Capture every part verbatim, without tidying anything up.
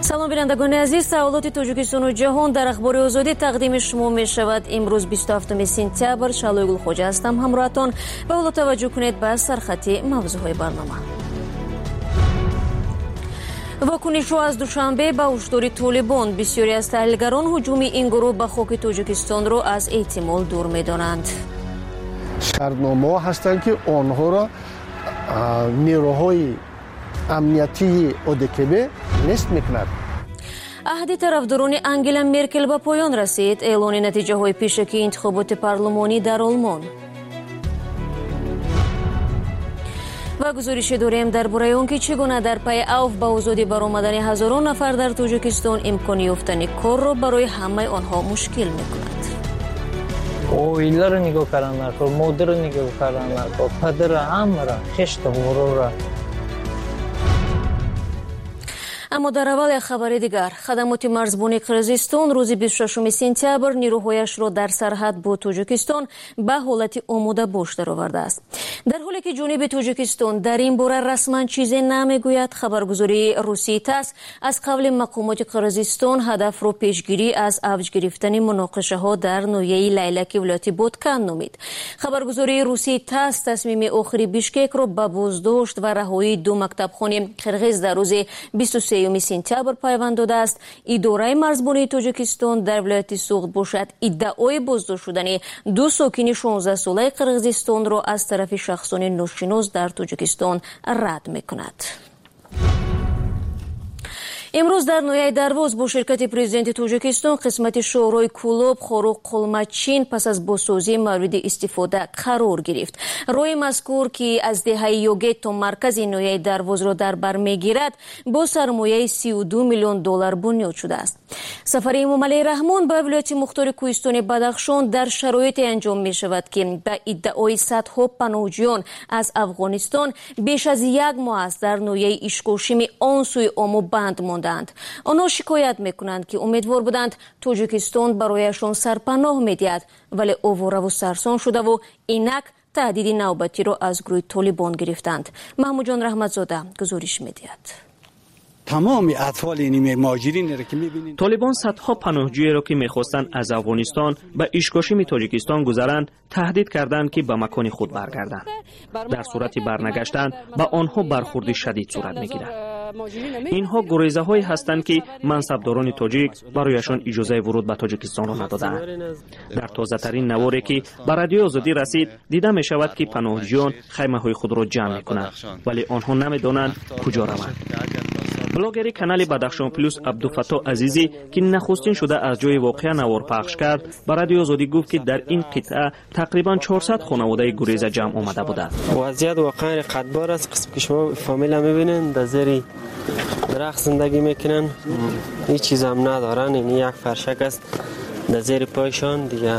سلام بینندگان عزیز، سوالات تاجیکستان و جهان در اخبار آزادی تقدیم شما می شود. امروز بیست و هفتم سپتامبر شالوی گلخوجه هستم همراهتان. به حال توجه کنید به سرخطی موضوعهای برنامه. واکنش از دوشنبه به هشدار طالبان، بسیاری از تحلیلگران هجوم این گروه به خاک تاجیکستان را از احتمال دور می دانند. شرطنامه هستند که آنها را نیروهای امنیتی اودکبه نیست میکند. عهد طرفداران انگلا مرکل به پایان رسید. اعلان نتیجه های پیشکی انتخابات پارلمانی در آلمان. و گزارش داریم درباره آنکه چگونه در پی اوج به آزادی برآمدن هزاران نفر در تاجیکستان امکان یافتن کار را برای همه آنها مشکل میکند. اویلا رو نگاه کردن نکن، مادر رو نگاه کردن نکن، پدر همه را، خشت غرور را. اما در اول خبر دیگر، خدمات مرزبانی قرقیزستان روز بیست و ششم سپتامبر نیروهایش را در سرحد با تاجیکستان به حالت آماده باش درآورده است. در حالی که جنوب تاجیکستان در این باره رسما چیزی نمیگوید، خبرگزاری روسی تاس از قبل مقامات قرقیزستان هدف را پیشگیری از اوج گرفتن مناقشه ها در ناحیه لیلک ولایت بادکن نامید. خبرگزاری روسی تاس تصمیم آخری بیشکک را به بازداشت و رهایی دو مکتبخانه قرقیز در روز بیست و سه سپتامبر پیوند داده است. اداره مرزبانی تاجیکستان در ولایت سوغد باشد ادعای بازداشت شدن دو ساکن شانزده ساله قرقیزستان را از طرف شخصان ناشناس در تاجیکستان رد می‌کند. امروز در ناحیه درواز با شرکت پرزیدنت تاجیکستان قسمت شورای کلوب خاروق قلمچین پس از بازسازی مورد استفاده قرار گرفت. روی مذکور که از دهه یوگیت تا مرکز ناحیه درواز را در بر میگیرد با سرمایه سی و دو میلیون دلار بنیاد شده است. سفر امام علی رحمان به ولایت مختار کوهستان بدخشان در شرایطی انجام می شود که به ادعای صدها پناهجویان از افغانستان بیش از یک ماه است در ناحیه اشکوشیم آن سوی آمو بند ماندند. آنها شکایت میکنند که امیدوار بودند تاجیکستان برایشان سرپناه میدهد، ولی آواره و سرسان شده و اینک تهدید نوبتی را از گروه طالبان گرفتند. محمود جان رحمتزاده گزارش میدهد. تمام اطفال این مهاجرین را که می‌بینید، طالبان صدها پناهجوی را که می‌خواستند از افغانستان به اشکاشیم تاجیکستان گذرند تهدید کردند که به مکان خود برگردند. در صورت برنگشتن به آنها برخورد شدید صورت می‌گیرد. اینها گریزه هایی هستند که منصبداران تاجیک برایشان اجازه ورود به تاجیکستان را ندادند. در تازه ترین نواری که به رادیو آزادی رسید دیده می شود که پناهجویان خیمه های خود را جمع می کنند، ولی آنها نمیدانند کجا روند. بلاگری کانال بدخشان پلوس عبدالفتاح عزیزی که نخستین شده از جای واقعه نوار پخش کرد به رادیو آزادی گفت که در این قطعه تقریبا چهارصد خانواده گریزه جمع آمده بودند. وضعیت واقعا قدبار است. قسم که شما فامیل میبینید در زیر درخت زندگی میکنن، هیچ چیز هم ندارن. این یک فرشک است در زیر پایشان دیگه.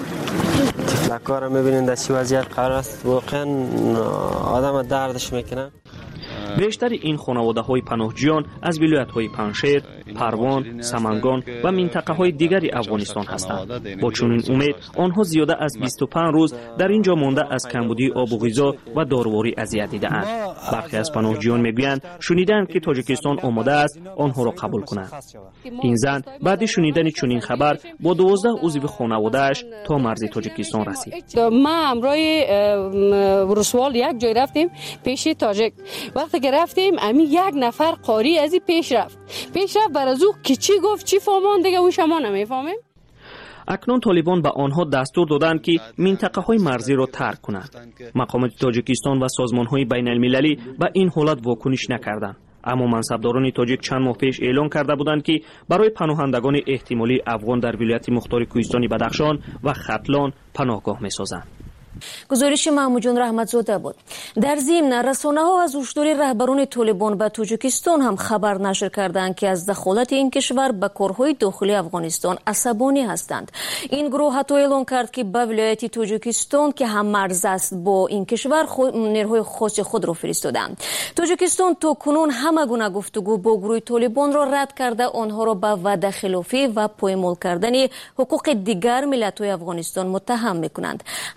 تفلکار هم میبینید در چه وضعیت قرار است. واقعا آدم دردش میکنن. بیشتر این خانواده های پناهجویان از ولایت های پنشیر، پروان، سمنگان و منطقه های دیگری افغانستان هستند. با چنین امید آنها زیاده از بیست و پنج روز در اینجا مانده از کمبودی آب و غذا و دارواری اذیت دیده‌اند. برخی از پناهجویان میگویند شنیدند که تاجیکستان آماده است آنها را قبول کنند. این زن بعد شنیدن چنین خبر با دوازده عضو خانواده‌اش تا مرز تاجیکستان رسید. ما همراه ورسوال یک جای رفتیم پیش تاجیک. وقتی که رفتیم امی یک نفر قاری ازی پیش رفت پیش رفت بر از او که چی گفت چی فهمان دیگه اون شما نمیفهمیم. اکنون طالبان به آنها دستور دادند که منطقه های مرزی را ترک کنند. مقامات تاجیکستان و سازمان های بین المللی به این حالت واکنش نکردند. اما منصبداران تاجیک چند ماه پیش اعلان کرده بودند که برای پناهندگان احتمالی افغان در ولایت مختار کوهستان بدخشان و ختلان پناهگاه می‌سازند. گزارش محمود جان رحمتزاده بود. در ضمن رسانه‌ها از هشدار رهبران طالبان به تاجیکستان هم خبر نشر کردند که از دخالت این کشور به کارهای داخلی افغانستان عصبانی هستند. این گروه حتی اعلام کرد که به ولایت تاجیکستان که هم مرز است با این کشور نیروهای خاص خود را فرستادند. تاجیکستان تا کنون همه گونه گفتگو با گروه طالبان را رد کرده آنها را به وعده خلافی و پایمال کردن حقوق دیگر ملت‌های افغانستان متهم می‌کنند. هرچند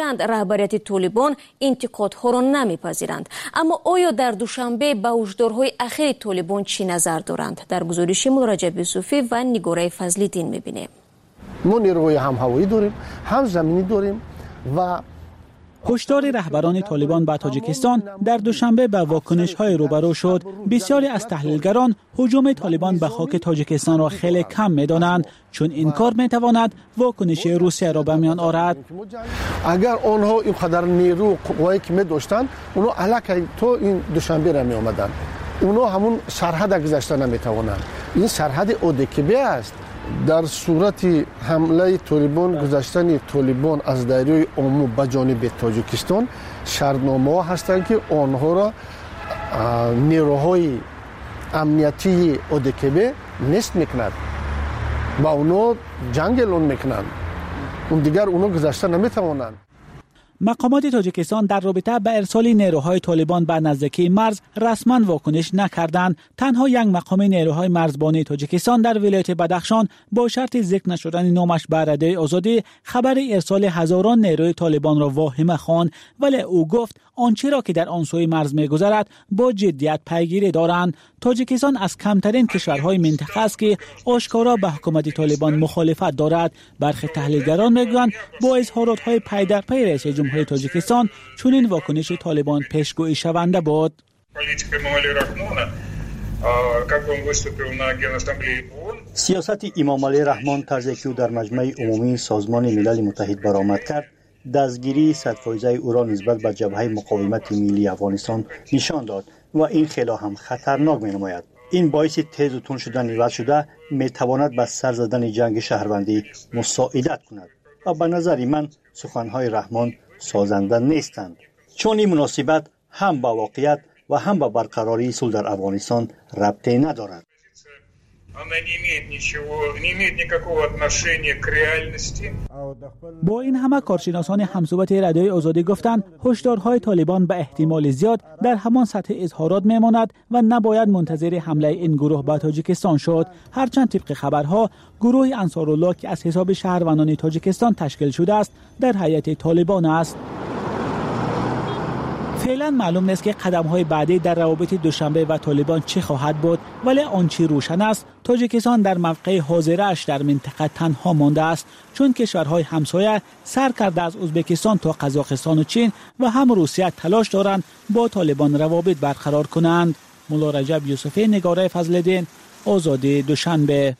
گفتند رهبریت طالبان انتقادها را نمیپذیرند. اما آیا در دوشنبه به هشدارهای اخیر طالبان چی نظر دارند؟ در گزارش رجب یوسفی و نگاره فضل‌الدین میبینیم. ما نیروهای هم هوایی داریم، هم زمینی داریم و هشدار رهبران طالبان به تاجیکستان در دوشنبه به واکنش‌های روبرو شد. بسیاری از تحلیلگران هجوم طالبان به خاک تاجیکستان را خیلی کم می‌دانند، چون این کار می‌تواند واکنش روسیه را به میان آورد. اگر آنها اینقدر نیرو قوایی که می‌داشتند، اونها الکی تو این دوشنبه را می‌آمدند. اونها همون سرحد گذشته نمی‌توانند. این سرحد اودکبه است. در صورت حمله طالبان، گذشتن طالبان از دریای اومو به جانب تاجیکستان، شرطنامه‌ها هستند که آنها را نیروهای امنیتی اودکبه نیست میکند، با اونها جنگ اعلان میکنند، اون دیگر اونها گذشته نمیتوانند. مقامات تاجیکستان در رابطه با ارسال نیروهای طالبان به نزدیکی مرز رسما واکنش نکردند. تنها یک مقام نیروهای مرزبانی تاجیکستان در ولایت بدخشان با شرط ذکر نشدن نامش به رادیوی آزادی خبر ارسال هزاران نیروی طالبان را واهمه خواند، ولی او گفت آنچه را که در آن سوی مرز می‌گذرد با جدیت پیگیری دارند. تاجیکستان از کمترین کشورهای منطقه است که آشکارا به حکومت طالبان مخالفت دارد. برخی تحلیلگران می‌گویند با اظهارات‌های پی در پی رئیس جمهوری تاجیکستان چنین واکنش طالبان پیشگویی شونده بود. سیاست امام علی رحمان طرزی که در مجمع عمومی سازمان ملل متحد برآمد کرد، دستگیری صد فایزه او را نسبت به جبهه مقاومت ملی افغانستان نشان داد و این خیلی هم خطرناک می نماید. این باعث تیز و تند شدن نیوت شده می تواند به سر زدن جنگ شهروندی مساعدت کند و به نظر من سخنهای رحمان سازنده نیستند، چون این مناسبت هم با واقعیت و هم با برقراری صلح در افغانستان ربطی ندارد. با این همه کارشناسان همصحبت رادیوی آزادی گفتند هشدارهای طالبان به احتمال زیاد در همان سطح اظهارات میماند و نباید منتظر حمله این گروه به تاجیکستان شد. هرچند طبق خبرها گروه انصارالله که از حساب شهروندان تاجیکستان تشکیل شده است در هیئت طالبان است. فعلا معلوم نیست که قدم‌های بعدی در روابط دوشنبه و طالبان چه خواهد بود، ولی آنچه روشن است تاجیکستان در موقع حاضرش در منطقه تنها مانده است، چون کشورهای همسایه سر کرده از ازبکستان تا قزاقستان و چین و هم روسیه تلاش دارند با طالبان روابط برقرار کنند. مولا رجب یوسفی، نگاره فضل‌الدین، آزادی، دوشنبه.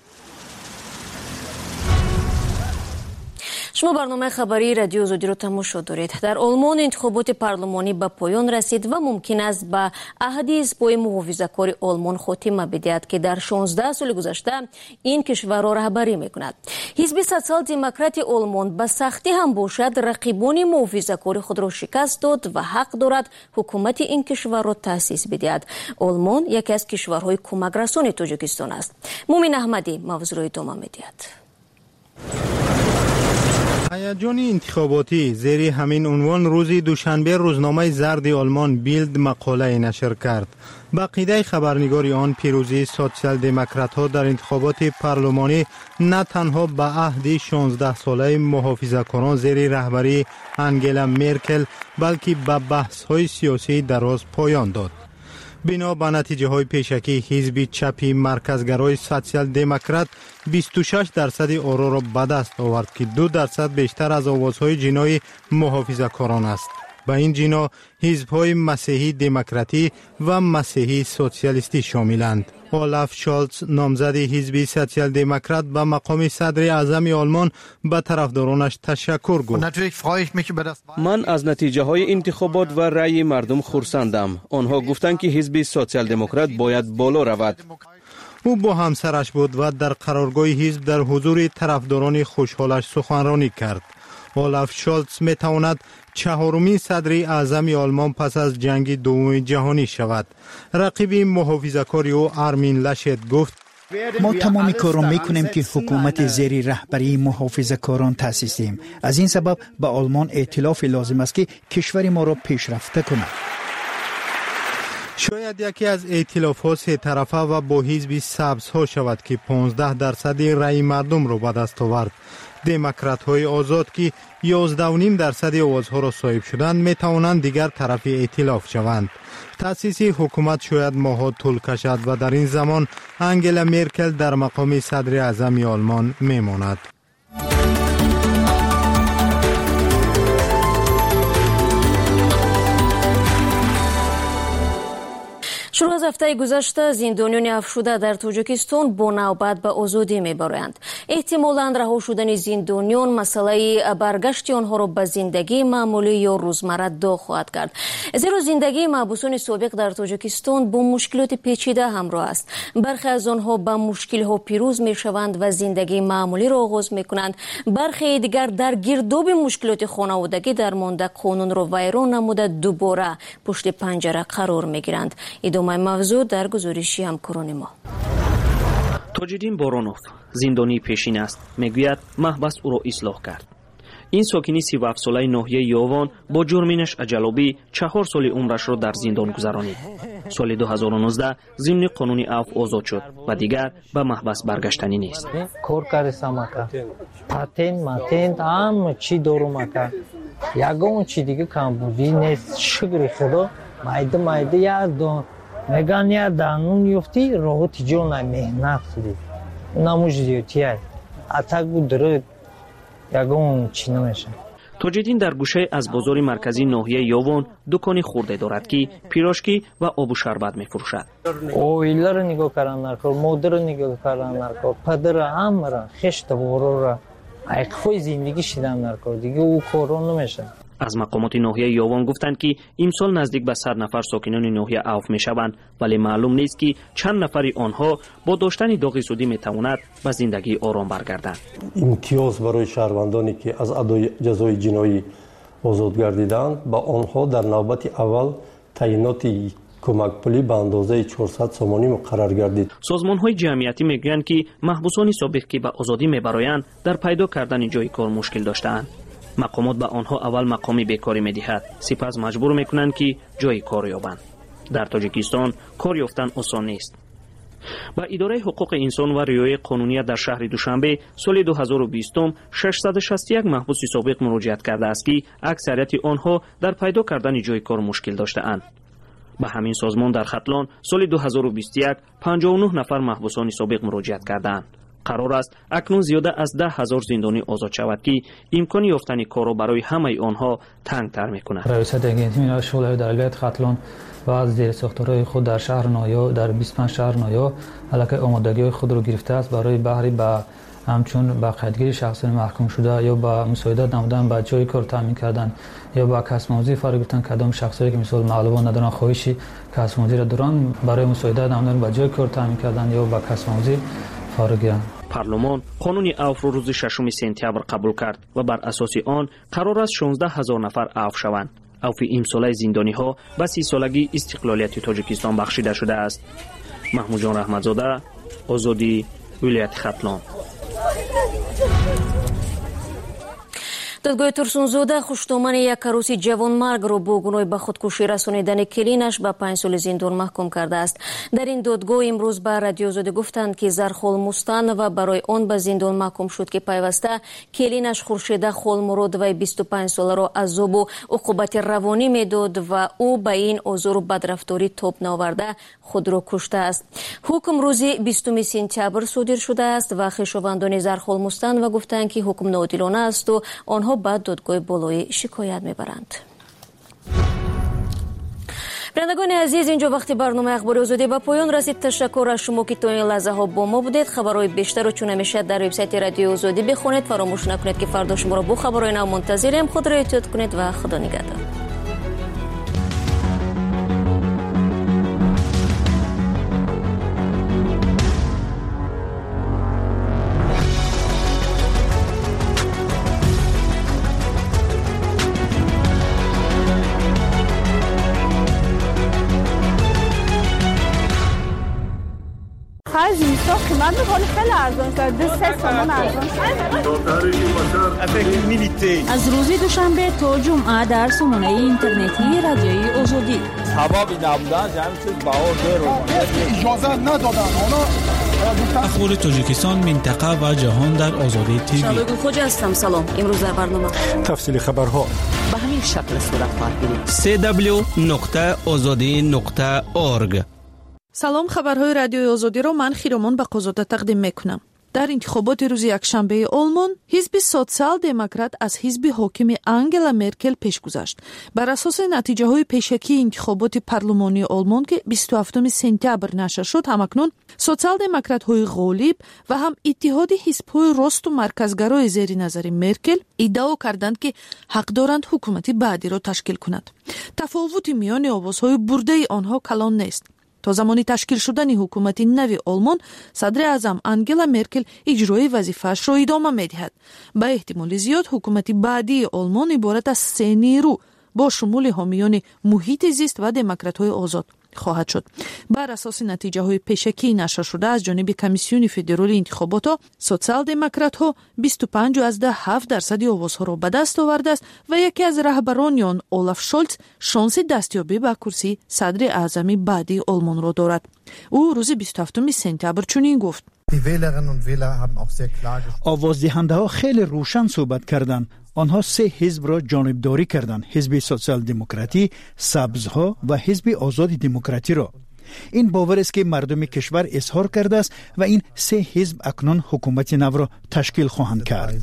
شما برنامه خبری رادیو آزادی رو تماشا دارید. در آلمان انتخابات پارلمانی به پایان رسید و ممکن است به احدی حزب‌های محافظه‌کار آلمان خاتمه بدهد که در شانزده سال گذشته این کشور را رهبری می‌کند. حزب سوسیال دموکرات آلمان به سختی هم باشد رقیبان محافظه‌کار خود را شکست داد و حق دارد حکومت این کشور را تأسیس بدهد. آلمان یکی از کشورهای کمک‌رسان تاجیکستان است. مومن احمدی موضوع را ادامه می‌دهد. هیجان انتخاباتی زیر همین عنوان روز دوشنبه روزنامه زرد آلمان بیلد مقاله نشر کرد. با عقیده خبرنگاری آن پیروزی سوسیال دموکرات ها در انتخابات پارلمانی نه تنها به عهد شانزده ساله محافظه‌کاران زیر رهبری انگلا مرکل بلکه به بحث های سیاسی دراز پایان داد. بنا به نتیجه های پیشکی حزب چپی مرکزگرای سوسیال دموکرات بیست و شش درصد آرا را به دست آورد که دو درصد بیشتر از آوازهای جنای محافظه‌کاران است. به این جنا حزب‌های مسیحی دموکراتی و مسیحی سوسیالیستی شاملند. اولاف شالز نامزد حزب سوسیال دموکرات به مقام صدر اعظم آلمان به طرفدارانش تشکر گفت. من از نتیجه های انتخابات و رأی مردم خرسندم. آنها گفتند که حزب سوسیال دموکرات باید بالا رود. او با همسرش بود و در قرارگاه حزب در حضور طرفداران خوشحالش سخنرانی کرد. اولاف شالز می تواند چهارمین صدر اعظم آلمان پس از جنگ دوم جهانی شود. رقیب محافظه‌کار او آرمین لاشت گفت ما تمامی کار را میکنیم که حکومت زیر رهبری محافظه‌کاران تأسیسیم. از این سبب به آلمان ائتلاف لازم است که کشور ما را پیشرفته کند. شاید باید یکی از ائتلافات سه طرفه و با حزب سبزها شود که پانزده درصد رأی مردم را به دست آورد. دموکرات های آزاد که یازده و نیم درصد آوازها را صاحب شدند می توانند دیگر طرف ائتلاف شوند. تأسیس حکومت شاید ماها طول کشد و در این زمان انگلا مرکل در مقام صدر اعظم آلمان می ماند. شروع از هفته گذشته زندانیان افشوده در تاجیکستان با نوبت به آزادی میبرند. احتمالاً رها شدن زندانیان مسئله برگشت آنها را به زندگی معمولی یا روزمره داغ خواهد کرد. زیرا زندگی محبوسان سابق در تاجیکستان با مشکلات پیچیده همراه است. برخی از آنها به مشکل‌ها پیروز میشوند و زندگی معمولی را آغاز میکنند. برخی دیگر در گرداب مشکلات خانوادگی درمانده قانون را ویران نموده دوباره پشت پنجره قرار میگیرند. ادامه موضوع در گزارشی همکاران ما. تاجدین بارانوف زندانی پیشین است. میگوید محبس او را اصلاح کرد. این ساکنی سی و هفت ساله ناحیه یاوان با جرمینش اجلابی چهار سال عمرش را در زندان گذرانید. سال دو هزار و نوزده ضمن قانون عفو آزاد شد و دیگر به محبس برگشتنی نیست. کار کردم اکا پاتنت ماتنت هم چی دارم اکا یگان چی دیگه کم بودی نیست. شکر خدا مایده مایده یادم میگن یا دانون یفتی روحت جون مهنت دی نموجی تیای اتاق بود درد یگان چی نمیشه. تاجدین در گوشه از بازار مرکزی ناحیه یاوان دکانی خورده دارد که پیراشکی و آب و شربت میفروشد. اویلا رو نگاه کردن نکن، مادر رو نگاه کردن نکن، پدر همه را خشت بارو را ایقفای زندگی شدن نکن دیگه او کارون نمیشه. از مقامات ناحیه یاوان گفتند که امسال نزدیک به صد نفر ساکنان ناحیه عوف میشوند ولی معلوم نیست که چند نفری آنها با داشتن داغ سودی میتواند به زندگی آرام برگردند. امتیاز برای شهروندانی که از ادای جزای جنایی آزاد گردیدند با آنها در نوبت اول تعیینات کمک پولی به اندازه چهارصد سومانی مقرر گردید. سازمان‌های جمعیتی میگویند که محبوسان سابق که به آزادی میبرایند در پیدا کردن جای کار مشکل داشته‌اند. مقامات به آنها اول مقامی بیکاری میدهد، سپس مجبور میکنند که جای کار یابند. در تاجیکستان کار یافتن آسان نیست. با اداره حقوق انسان و رعایت قانونی در شهر دوشنبه سال دو هزار و بیست ششصد و شصت و یک محبوس سابق مراجعت کرده است که اکثریت آنها در پیدا کردن جای کار مشکل داشته‌اند. به همین سازمان در ختلان سال دو هزار و بیست و یک پنجاه و نه نفر محبوسان سابق مراجعت کردند. قرار است اکنون زیاده از ده هزار زندانی آزاد شود که امکان یافتن کار را برای همه آنها تنگ‌تر می‌کند. رئیس دگینتی شورای در ولایت ختلان و از زیر ساختارهای خود در شهر نایا در بیست و پنج شهر نایا علاقه آمادگی خود را گرفته است برای بهره به همچون با قیدگیری شخصی محکوم شده یا با مساعدت نمودن به جای کار تامین کردن یا با کسب‌آموزی فارغ گرفتن کدام شخصی که مثال معلومات ندارن خواهشی کسب‌آموزی را دارن برای مساعدت نمودن به جای کار تامین کردن یا با کسب‌آموزی فارغ گردن. پارلمان قانون عفو را روز ششم سپتامبر قبول کرد و بر اساس آن قرار است شانزده هزار نفر عفو شوند. عفو امساله زندانی ها به سی سالگی استقلالیت تاجیکستان بخشیده شده است. محمود جان رحمتزاده، آزادی، ولایت ختلان. دادگاه ترسونزاده خوشتومن یک عروس جوانمرگ را با گناه به خودکشی رسانیدن کلینش به پنج سال زندان محکوم کرده است. در این دادگاه امروز به رادیو آزادی گفتند که زرخال مستن و برای آن به زندان محکوم شد که پیوسته کلینش خورشیده خالمراد و بیست و پنج ساله را عذاب و عقوبت روانی میداد و او به این آزار و بدرفتاری تاب نآورده خود را کشته است. حکم روز بیستم سپتامبر صادر شده است و خویشاوندان زرخال مستن و گفتند که حکم ناعادلانه است و آنها بعد دادگاه بالای شکایت میبرند. بینندگان عزیز، اینجا وقتی برنامه اخبار آزادی به پایان رسید. تشکر از شما که تا این لحظه ها با ما بودید. خبرهای بیشتر رو چون همیشه در وبسایت رادیو آزادی بخونید. فراموش نکنید که فردا شما را با خبرهای نو منتظریم. خود را احتیاط کنید و خدا نگهدار. های زمستان قیمت ولی خیلی ارزان شده. دو سه تومان ارزان شده. از روز دوشنبه تا جمعه در سامانه اینترنتی رادیوی آزادی. سبب نبودن جمع چیز بهار داره. اجازه ندادن. اونا اخبار تاجیکستان، منطقه و جهان در آزادی تیوی. شادو خوج هستم. سلام. امروز در برنامه تفصیل خبرها به همین شکل صورت خواهد گرفت. سه دبلیو نقطه آزادی نقطه اورگ. سلام، خبرهای رادیوی آزادی را من خیرمان به قضاوت تقدیم میکنم. در انتخابات روز یکشنبه آلمان، حزب سوسیال دموکرات از حزب حاکم انگلا مرکل پیش گذشت. بر اساس نتیجه های پیشکی انتخابات پارلمانی آلمان که بیست و هفتم سپتامبر نشر شد، همکنون سوسیال دموکرات های غالب و هم اتحاد حزب های راست و مرکزگرای زیر نظر مرکل ادعا کردند که حق دارند حکومت بعدی را تشکیل کند. تفاوت میان آوازهای برده آنها کلان نیست. تا زمانی تشکیل شدن حکومت نوی آلمان، صدر اعظم انگلا مرکل اجرای وظیفه‌اش را ادامه می‌دهد. با احتمال زیاد حکومت بعدی آلمان عبارت از سه نیرو با شمول حامیان محیط زیست و دموکرات‌های آزاد خواهد شد. بر اساس نتیجه های پیشکی نشر شده از جانب کمیسیون فدرال انتخابات ها، سوسیال دموکرات ها بیست و پنج و هفت درصد آوازها را به دست آورده است و یکی از رهبران آن، اولاف شولز، شانس دستیابی به کرسی صدر اعظم بعدی آلمان را دارد. او روز بیست و هفتم سپتامبر چنین گفت: آوازدهنده ها خیلی روشن صحبت کردند. آنها سه حزب را جانبداری کردند: حزب سوسیال دموکراتی، سبزها و حزب آزاد دموکراتی را. این باور است که مردم کشور اظهار کرده است و این سه حزب اکنون حکومت نو را تشکیل خواهند کرد.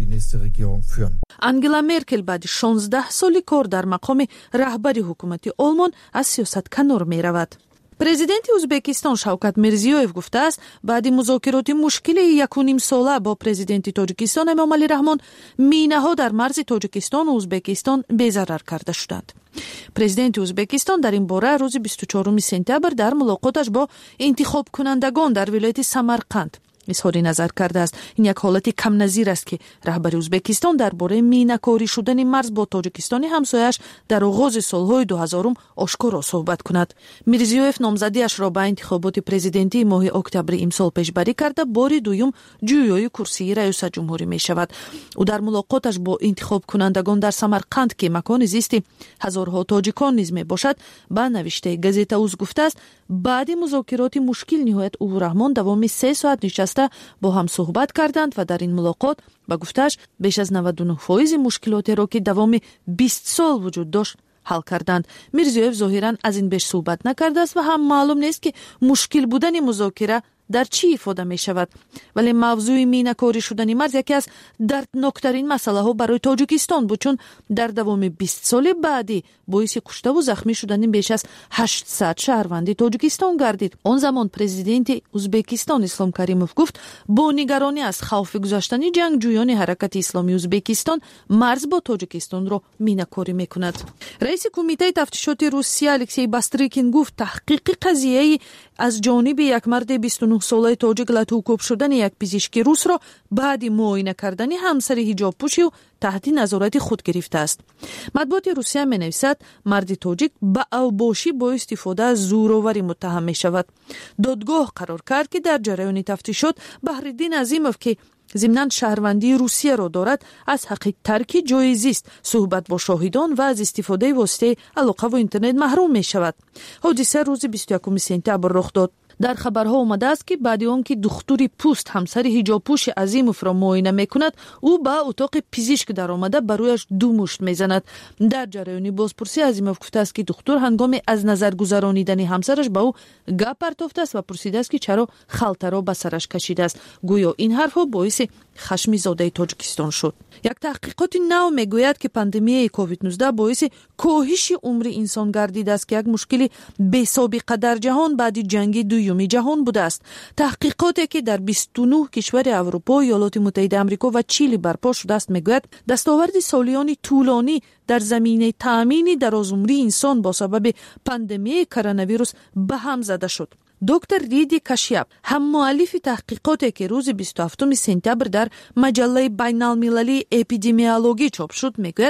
انگلا مرکل بعد شانزده سال کار در مقام رهبر حکومت آلمان از سیاست کنار می رود. پرزیدنت ازبکستان شوکت میرزیویف گفته است بعد مذاکرات مشکل یک و نیم ساله با پرزیدنت تاجیکستان امامعلی رحمان، مینه‌ها در مرز تاجیکستان و ازبکستان بی‌ضرر کرده شدند. پرزیدنت ازبکستان در این باره روز بیست و چهارم سپتامبر در ملاقاتش با انتخاب کنندگان در ولایت سمرقند اظهار نظر کرده است. این یک حالت کم نظیر است که رهبر ازبکستان درباره مینه‌کاری شدن مرز با تاجیکستان همسایه‌اش در آغاز سالهای دو هزارم آشکارا صحبت کند. میرزیویف نامزدیش را به انتخابات پرزیدنتی ماه اکتبر امسال پیشبری کرده بار دوم جویای کرسی رئیس جمهوری می شود. او در ملاقاتش با انتخاب کنندگان در سمرقند که مکان زیست هزارها تاجیکان نیز می باشد، به نوشته گزیت اوز گفته است بعد مذاکرات مشکل نهایت او و رحمان دوام سه ساعت نشسته با هم صحبت کردند و در این ملاقات با گفتش بیش از نود و نه درصد مشکلاتی را که دوام بیست سال وجود داشت حل کردند. میرزیویف ظاهراً از این بیش صحبت نکرده است و هم معلوم نیست که مشکل بودن مذاکره در چی ifade می شود. ولی موضوع مینه‌کاری شدن مرز یکی از دردناکترین مسئله ها برای تاجیکستان بود، چون در دوام بیست سال بعدی باعث کشته و زخمی شدن بیش از هشتصد شهروند تاجیکستان گردید. آن زمان پرزیدنت ازبکستان اسلام کریموف گفت با نگرانی از خوف گذشتن جنگجویان حرکت اسلامی ازبکستان مرز با تاجیکستان را مینه‌کاری میکند. رئیس کمیته تفتیشات روسیه الکسی باستریکین گفت تحقیق قضیه از جانب یک مرد بیست و نه ساله تاجیک لطوکوب شدن یک پزشک روس را بعد معاینه کردن همسر حجاب پوشی و تحت نظارت خود گرفته است. مطبوعات روسیه می نویسد مرد تاجیک با اوباشی با استفاده از زورآوری متهم می شود. دادگاه قرار کرد که در جریان تفتیشات بحرالدین عظیموف که ضمناً شهروندی روسیه را دارد از حق ترک جای زیست، صحبت با شاهدان و از استفاده واسطه علاقه و اینترنت محروم می شود. حادثه روز بیست و یکم سپتامبر رخ داد. در خبرها آمده است که بعد آن که دختری پوست همسر حجاب پوش عظیموف را معاینه میکند، او به اتاق پزشک در آمده برایش دو مشت میزند. در جریان بازپرسی عظیموف گفته است که دختر هنگام از نظر گذرانیدن همسرش به او گپ پرتافته است و پرسیده است که چرا خلطه را به سرش کشیده است. گویا این حرفها باعث خشم زاده تاجیکستان شد. یک تحقیقات نو میگوید که پاندمی کووید نوزده باعث کاهش عمر انسان گردیده است که یک مشکل بی سابقه در جهان بعد جنگ دوم جهان بوده است. تحقیقاتی که در بیست و نه کشور اروپا، ایالات متحده آمریکا و چیلی برپا شده است میگوید دستاورد سالیان طولانی در زمینه تامین درازعمری انسان با سبب پاندمی کرونا ویروس به هم زده شد. دکتر ریدی کاشیاب، هم مؤلف تحقیقاتی که روز بیست و هفتم سپتامبر در مجله بین المللی اپیدمیولوژی چاپ شد، میگوید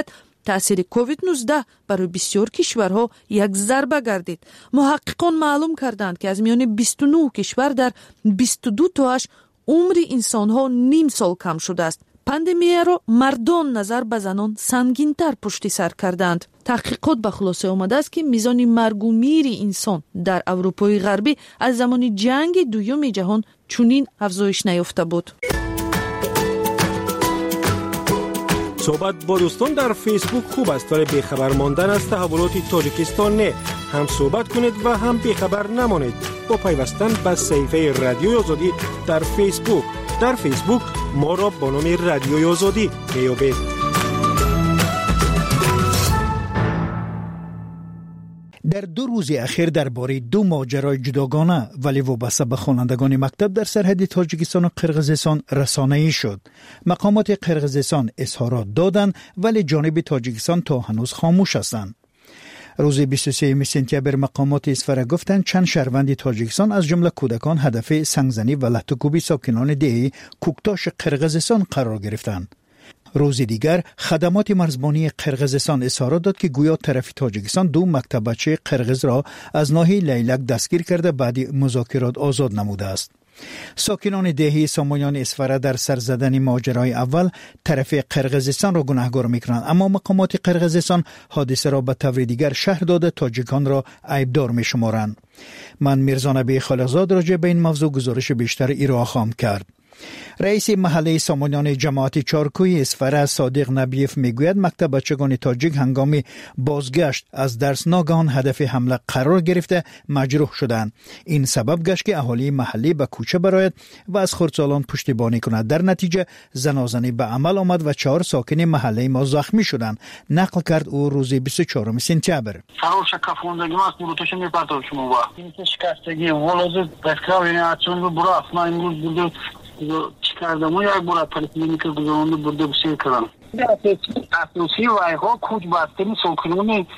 تأثیر کووید نوزده برای بسیار کشورها یک ضربه گردید. محققان معلوم کردند که از میان بیست و نه کشور در بیست و دو تاش عمر انسانها نیم سال کم شده است. پاندемия را مردان نظر به زنان سنگین‌تر پشت سر کردند. تحقیقات به خلاصه آمده است که میزان مرگ و میر انسان در اروپای غربی از زمان جنگ دوم جهان چنین افزایش نیافته بود. صحبت با دوستان در فیسبوک خوب است ولی بیخبر ماندن از تحولات تاجیکستان نه. هم صحبت کنید و هم بیخبر نمانید با پیوستن به صفحه رادیوی آزادی در فیسبوک. در فیسبوک ما را با نام رادیوی آزادی میابید. در دو روز اخیر درباره دو ماجرای جداگانه ولی وابسته به خوانندگان مکتب در سرحد تاجیکستان و قرقیزستان رسانه‌ای شد. مقامات قرقیزستان اظهارات دادند ولی جانب تاجیکستان تا هنوز خاموش هستند. روز بیست و سوم سپتامبر مقامات اسفر گفتند چند شهروند تاجیکستان از جمله کودکان هدف سنگزنی و لطوکوبی ساکنان دهه کوکتاش قرقیزستان قرار گرفتند. روز دیگر خدمات مرزبانی قرقیزستان اظهار داد که گویا طرف تاجیکستان دو مکتب بچه قرقیز را از ناحیه لیلک دستگیر کرده بعد مذاکرات آزاد نموده است. ساکنان دهه سامانیان اسفره در سر زدن ماجرای اول طرف قرقیزستان را گناهکار میکنند، اما مقامات قرقیزستان حادثه را به طور دیگر شهر داده تاجیکان را عیبدار میشمارند. من میرزا نبی خالقزاد راجع به این موضوع گزارش بیشتر ارائه خواهم کرد. رئیس محله سامانیان جماعت چارکوی اسفره صادق نبیف میگوید مکتب بچگان تاجیک هنگام بازگشت از درس ناگهان هدف حمله قرار گرفته مجروح شدند. این سبب گشت که اهالی محلی به کوچه برآید و از خردسالان پشتیبانی کند. در نتیجه زنازنی به عمل آمد و چهار ساکن محله ما زخمی شدند. نقل کرد او روز بیست و چهارم سپتامبر. فرار شکافوندگی ما بروتوش میپرتاب شما با این شکستگی ولوز بسکراوی اچون رو برا افنا امروز بوده چی کردم و یک بار پلیس که گذرانده برده بسیر کردم. اساسی وایها کوچ بستنی ساکنان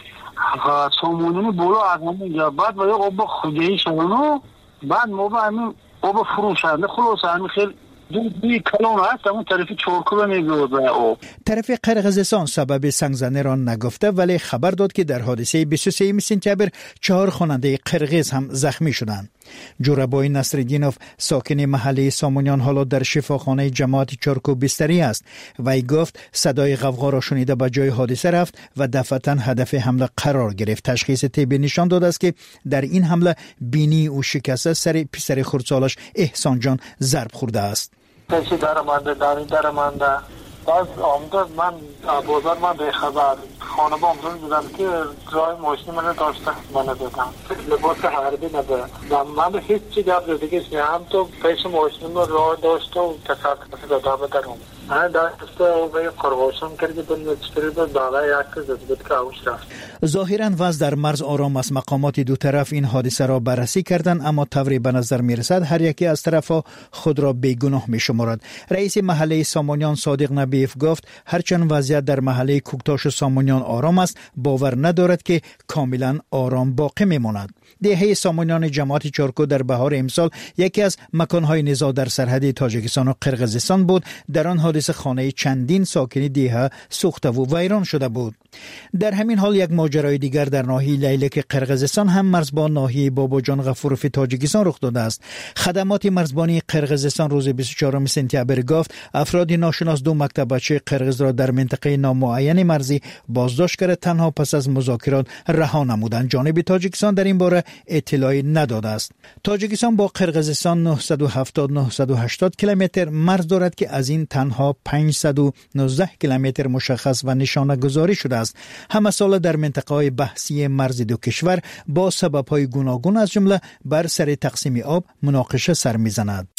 سامانیان بالا اقوام یا بعد و یک آب خودهی شدن بعد ما با همین آب فروشنده خلاص همین خیلی دو دوی کلان هست همون طرفی چورکوبه میگوید آب. طرف قرقیزستان سبب سنگزنی را نگفته ولی خبر داد که در حادثه بیست و سوم سپتامبر چهار خواننده قرقیز هم زخمی شدند. جورابای نصرالدینوف ساکن محله سامانیان حالا در شفاخانه جماعت چارکو بستری است. وی گفت صدای غوغا را شنیده به جای حادثه رفت و دفعتاً هدف حمله قرار گرفت. تشخیص طبی نشان داده است که در این حمله بینی او شکسته، سر پسر خردسالش احسان جان ضرب خورده است. کسی درمانده داری درمانده باز آمده من بازار من به خبر خانه با آمدون دیدم که رای ماشین من داشته من دادم لباس حربی نده و من هیچ چی گفت دیگه هم تو پیش ماشین رو راه داشت و تصادف داده بدرم من دست و به قروشم کردی بند چطوری بود داغه یک زد بود که اوش رفت. ظاهراً وضع در مرز آرام است. مقامات دو طرف این حادثه را بررسی کردند اما طوری به نظر میرسد هر یکی از طرفها خود را بیگناه میشمارد. رئیس محله سامانیان صادق نبیف گفت هرچند وضعیت در محله کوکتاش سامانیان آرام است باور ندارد که کاملا آرام باقی میماند. دهه سامانیان جماعت چارکو در بهار امسال یکی از مکانهای نزاع در سرحد تاجیکستان و قرقیزستان بود. در آن حادثه خانه چندین ساکن دهه سوخته و ویران شده بود. در همین حال یک ماجرای دیگر در ناحیه لیلک قرقیزستان هم مرزبان ناحیه باباجان غفوروف تاجیکستان رخ داده است. خدمات مرزبانی قرقیزستان روز بیست و چهارم سپتامبر گفت افراد ناشناس دو مکتب بچه قرقیز را در منطقه نامعین مرزی بازداشت کرده تنها پس از مذاکرات رها نمودند. جانب تاجیکستان در این باره اطلاعی نداده است. تاجیکستان با قرقیزستان نهصد و هفتاد تا نهصد و هشتاد کیلومتر مرز دارد که از این تنها پانصد و نوزده کیلومتر مشخص و نشانه گذاری شده است. همه سال در منطقه‌های بحثی مرز دو کشور با سبب‌های گوناگون از جمله بر سر تقسیم آب مناقشه سر می‌زند.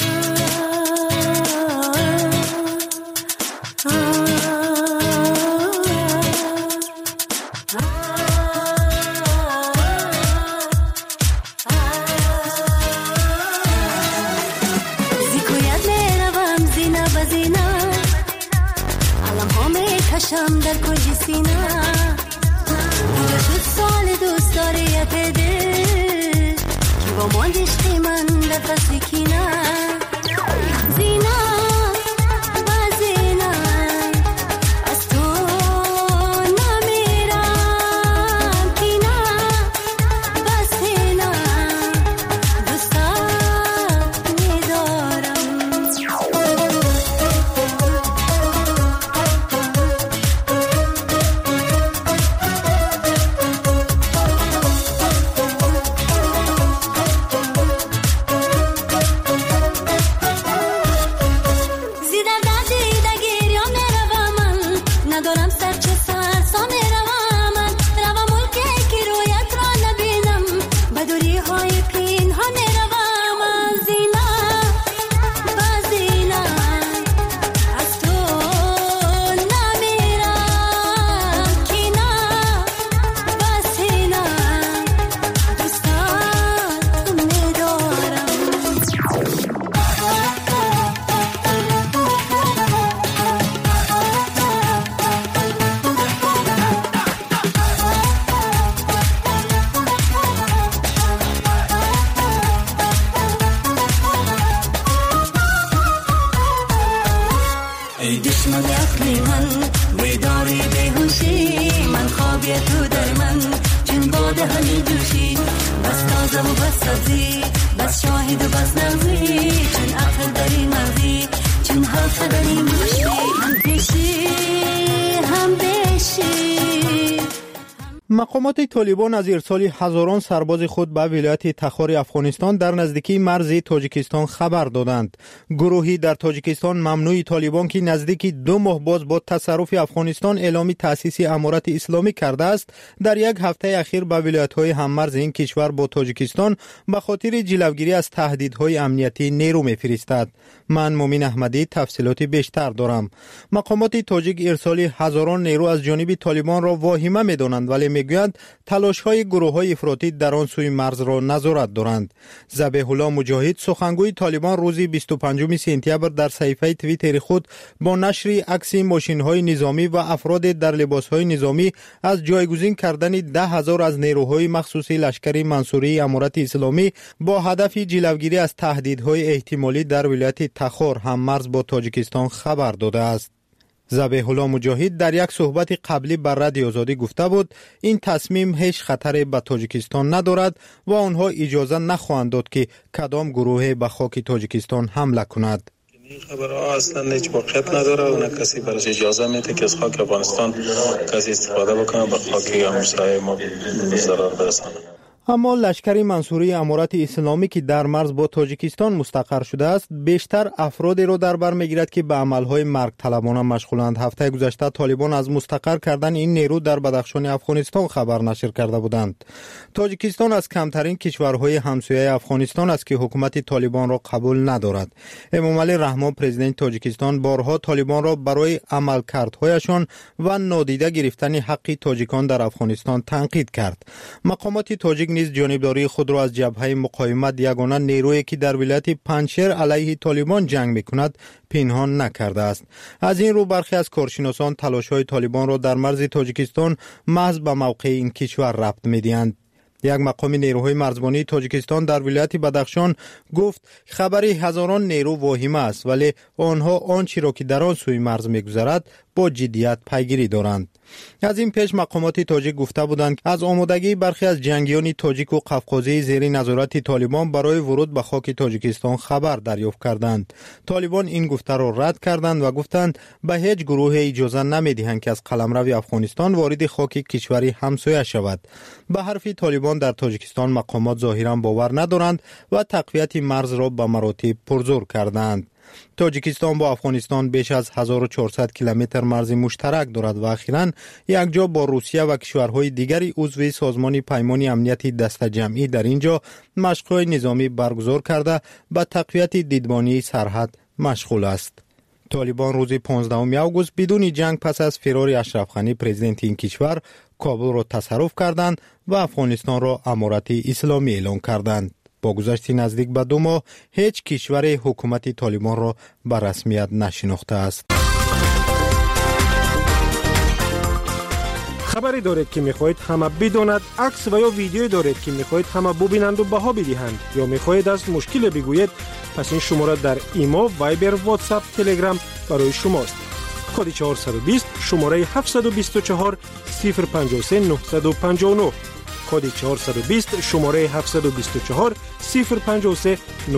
شم در کنج سینه دیگه شد سال دوست داریت دل که با ماندشتی من در فصل کینه زینه و زینه از تو چشمم یخمی من بیداری بیهوشی من خوابی تو در من چون باده همی جوشی بس تازه و بس سبزی بس شاهد و بس نغزی چون عقل داری مغزی چون حلقه داری موشی هم پیشی هم بیشی. مقامات طالبان از ارسال هزاران سرباز خود به ولایت تخار افغانستان در نزدیکی مرز تاجیکستان خبر دادند. گروهی در تاجیکستان ممنوع طالبان که نزدیکی دو ماه باز با تصرف افغانستان اعلام تأسیس امارت اسلامی کرده است، در یک هفته اخیر به ولایت‌های هممرز این کشور با تاجیکستان به خاطر جلوگیری از تهدیدهای امنیتی نیرو می‌فرستد. من مومن احمدی تفصیلات بیشتر دارم. مقامات تاجیک ارسال هزاران نیرو از جانب طالبان را واهمه می‌دانند، ولی میگویند تلاش‌های گروه‌های افراطی در آن سوی مرز را نظارت دارند. ذبیح الله مجاهد سخنگوی طالبان روز بیست و پنجم سپتامبر در صفحه توییتر خود با نشر عکس ماشین‌های نظامی و افراد در لباس‌های نظامی از جایگزین کردن ده هزار از نیروهای مخصوصی لشکر منصوری امارت اسلامی با هدف جلوگیری از تهدیدهای احتمالی در ولایت تخار هم مرز با تاجیکستان خبر داده است. ذبیح الله مجاهد در یک صحبت قبلی بر رادیو آزادی گفته بود این تصمیم هیچ خطری به تاجیکستان ندارد و آنها اجازه نخواهند داد که کدام گروه به خاک تاجیکستان حمله کند. این خبرها اصلا هیچ واقعیت نداره و نه کسی برش اجازه میده که از خاک افغانستان کسی استفاده بکنه به خاک همسایه ما ضرر برسانه. اما لشکر منصوری امارت اسلامی که در مرز با تاجیکستان مستقر شده است بیشتر افرادی را در بر میگیرد که به عملهای مرگ طلبانه مشغولند. هفته گذشته طالبان از مستقر کردن این نیرو در بدخشان افغانستان خبر نشر کرده بودند. تاجیکستان از کمترین کشورهای همسایه افغانستان است که حکومت طالبان را قبول ندارد. امامعلی رحمان پرزیدنت تاجیکستان بارها طالبان را برای عملکردهایشان و نادیده گرفتن حق تاجیکان در افغانستان تنقید کرد. مقامات تاجیک نیز جانبداری خود را از جبهه مقاومت یگانه نیرویی که در ولایت پنجشیر علیه طالبان جنگ میکند پنهان نکرده است. از این رو برخی از کارشناسان تلاش‌های طالبان را در مرز تاجیکستان محض به موقع این کشور ربط می‌دهند. یک مقام نیروهای مرزبانی تاجیکستان در ولایت بدخشان گفت خبری هزاران نیرو واهمه است، ولی آنها آنچه را که در آن سوی مرز می‌گذرد با جدیت پیگیری دارند. از این پیش مقامات تاجیک گفته بودند از آمادگی برخی از جنگیان تاجیک و قفقازی زیر نظارت طالبان برای ورود به خاک تاجیکستان خبر دریافت کردند. طالبان این گفته را رد کردند و گفتند به هیچ گروه اجازه نمیدهند که از قلمرو افغانستان وارد خاک کشوری همسایه شود. به حرف طالبان در تاجیکستان مقامات ظاهرا باور ندارند و تقویت مرز را به مراتب پرزور کردند. تاجیکستان با افغانستان بیش از هزار و چهارصد کیلومتر مرز مشترک دارد و اخیراً یکجا با روسیه و کشورهای دیگری عضو سازمان پیمان امنیتی دست جمعی در اینجا مشق‌های نظامی برگزار کرده به تقویت دیدبانی سرحد مشغول است. طالبان روز پانزدهم آگوست بدون جنگ پس از فرار اشرف غنی پرزیدنت این کشور کابل را تصرف کردند و افغانستان را امارت اسلامی اعلام کردند. با گذشت نزدیک به دو ماه هیچ کشور حکومت طالبان را به رسمیت نشناخته است. خبری دارید که میخواهید همه بداند، عکس و یا ویدیویی دارید که میخواهید همه ببینند و بها بدهند یا میخواهید از مشکل بگویید، پس این شماره در ایما، وایبر، واتساپ، تلگرام برای شماست. کد چهارصد و بیست شماره هفتصد و بیست و چهار صفر پنجاه و سه نهصد و پنجاه و نه. کد چهارصد و بیست شماره هفتصد و بیست و چهار صفر پنجاه و سه